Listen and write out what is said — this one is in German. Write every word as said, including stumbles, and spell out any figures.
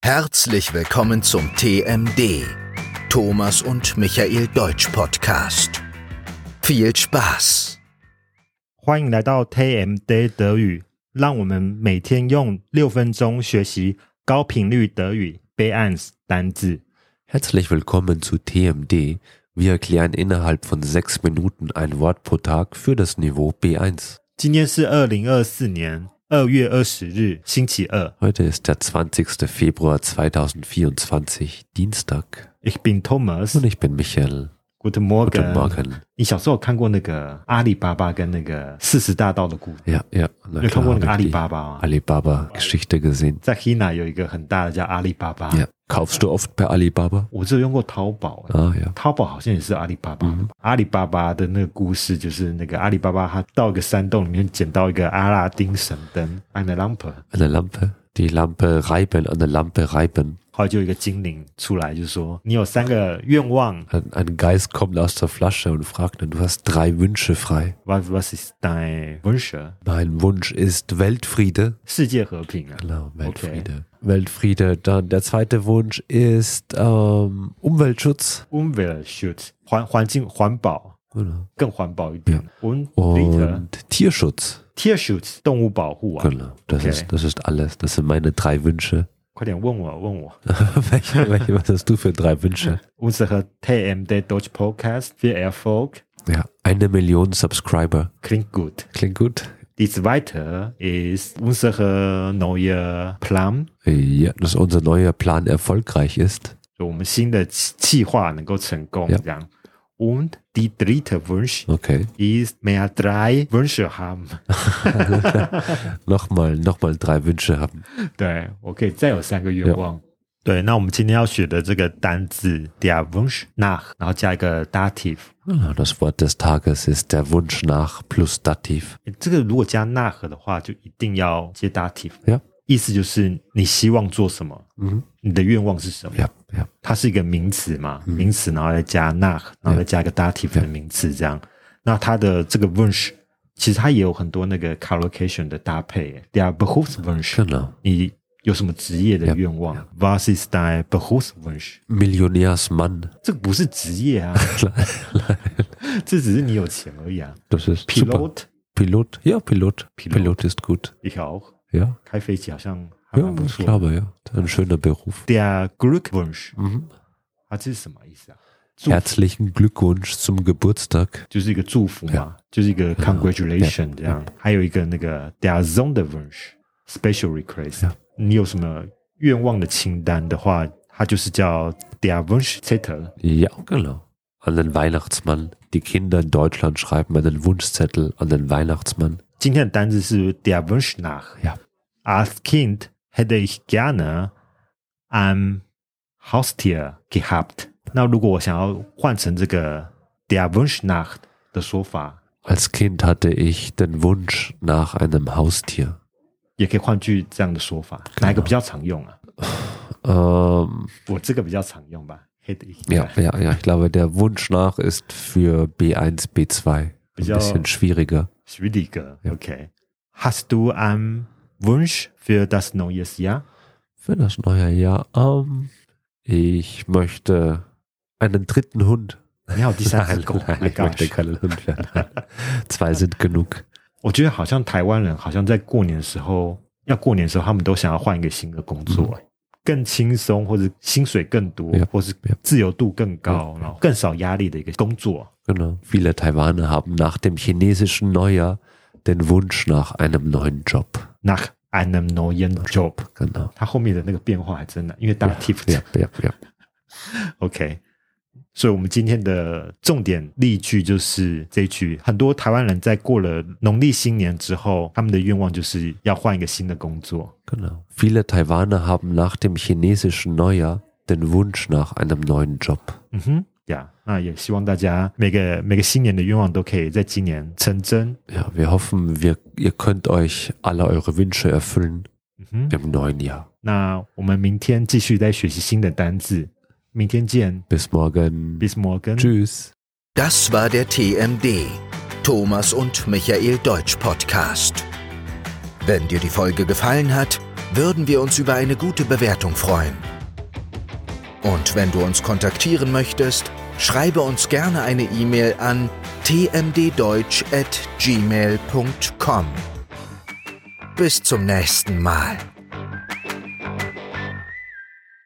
Herzlich willkommen zum T M D, Thomas und Michael Deutsch Podcast. Viel Spaß! 欢迎来到 T M D 德语，让我们每天用六分钟学习高频率德语 B eins 单字。 Herzlich willkommen zu T M D. Wir erklären innerhalb von sechs Minuten ein Wort pro Tag für das Niveau B eins. 今天是二零二四年二月二十日，星期二。 Heute ist der zwanzigster Februar zweitausendvierundzwanzig, Dienstag. Ich bin Thomas. Und ich bin Michael. Guten Morgen. Guten Morgen. 你小时候有看过那个阿里巴巴跟那个四十大盗的故事？ Ja, ja. 有看过那个阿里巴巴吗？ Alibaba-Geschichte gesehen. 在 China 有一个很大的叫阿里巴巴。 Ja. Kaufst du oft per Alibaba? 我只有用过淘宝。 Ah, ja. 淘宝好像也是阿里巴巴。 嗯、 阿里巴巴的那个故事就是那个阿里巴巴他到一个山洞里面捡到一个阿拉丁神灯 eine Lampe Eine Lampe. Die Lampe reiben, eine Lampe reiben. 后来就有一个精灵出来就说你有三个愿望。 Ein, ein Geist kommt aus der Flasche und fragt, du hast drei Wünsche frei. Was, was ist dein Wunsch? Mein Wunsch ist Weltfriede. 世界和平啊。 Genau, Weltfriede. Okay. Weltfriede. Dann der zweite Wunsch ist ähm, Umweltschutz. Umweltschutz 环环境环保 Genau. 更环保一点。 Und, Und Tierschutz. Tierschutz 动物保护啊。 Genau. Das, Okay. ist, das ist alles. Das sind meine drei Wünsche. 快点问我问我。 welche, welche, was hast du für drei Wünsche? Unsere T M D Deutsch Podcast viel Erfolg. Ja, eine Million Subscriber. Klingt gut. Klingt gut. Die zweite ist unser neuer Plan. Ja, dass unser neuer Plan erfolgreich ist. 就我们新的计划能够成功 Ja. 这样。Und die dritte Wunsch Okay. ist mehr drei Wünsche haben. nochmal, nochmal drei Wünsche haben. 对，我可以再有三个愿望。对，那我们今天要学的这个单字 der Wunsch nach， 然后加一个 dative。 Ah, das Wort des Tages ist der Wunsch nach plus Dativ. 这个如果加 nach 的话，就一定要接 dative。 Ja. 意思就是你希望做什么， Mhm. 你的愿望是什么。 Ja, ja. 它是一个名词嘛，名词然后再加 nach， 然后再加一个 dative 的名词这样。那它的这个 Wunsch 其实它也有很多那个 collocation 的搭配。Der Berufswunsch， Genau. 你有什么职业的愿望？ Was ist dein Berufswunsch？ Millionärsmann. 这个不是职业啊，这只是你有钱而已啊。 Das ist super. Pilot， Pilot? Ja, Pilot. Pilot. Pilot ist gut. ich auch。 Ja. 开飞机好像还 Ja, 蛮不 ich 错。 glaube, ja. Ein schöner Beruf. Der Glückwunsch， Mhm. 它这是什么意思啊？祝福 Herzlichen Glückwunsch zum Geburtstag. 就是一个祝福嘛， Ja. 就是一个 congratulation Ja. 这样。还有一个那个 der Sonderwunsch special request， Ja. 你有什么愿望的清单的话，它就是叫 der Wunschzettel。 Ja, genau. An den Weihnachtsmann. Die Kinder in Deutschland schreiben einen Wunschzettel an den Weihnachtsmann. 今天的单字是 der Wunsch nach。 Ja. Als Kind hätte ich gerne ein Haustier gehabt。 那如果我想要换成这个 der Wunsch nach 的说法， Als Kind hatte ich den Wunsch nach einem Haustier. 也可以换句这样的说法，哪一个比较常用啊？ Ähm, 我这个比较常用吧。hätte ich ja, ja, ja, ich glaube, der Wunsch nach ist für B eins, B zwei ein Ja. bisschen schwieriger. Schwieriger, Ja. okay. Hast du einen Wunsch für das neue Jahr? Für das neue Jahr, ähm, ich möchte einen dritten Hund. 你要有第三只 Nein, 狗 nein, my ich möchte gosh. keinen Hund werden. Zwei sind genug. 我觉得好像台湾人好像在过年的时候，要过年的时候，他们都想要换一个新的工作、欸，更轻松，或者薪水更多， Ja. 或是 Ja. 自由度更高， Ja. 然后更少压力的一个工作。 Genau. Viele Taiwaner haben nach dem chinesischen Neujahr den Wunsch nach einem neuen Job. nach einem neuen Job， Genau. 它后面的那个变化还真的，因为 dative。 Ja, ja, ja. OK， 所以我们今天的重点例句就是这一句。很多台湾人在过了农历新年之后，他们的愿望就是要换一个新的工作。 Genau. Viele Taiwaner haben nach dem chinesischen Neujahr den Wunsch nach einem neuen Job. 嗯哼，呀、yeah, 那也希望大家每个每个新年的愿望都可以在今年成真。 Ja, wir hoffen, wir, ihr könnt euch alle eure Wünsche erfüllen 嗯哼， im neuen Jahr. 那我们明天继续再学习新的单字。明天见 Bis morgen. ，bis morgen。 Tschüss. Das war der T M D, Thomas und Michael Deutsch Podcast. Wenn dir die Folge gefallen hat, würden wir uns über eine gute Bewertung freuen. Und wenn du uns kontaktieren möchtest, schreibe uns gerne eine E-Mail an t m d deutsch at gmail punkt com. Bis zum nächsten Mal.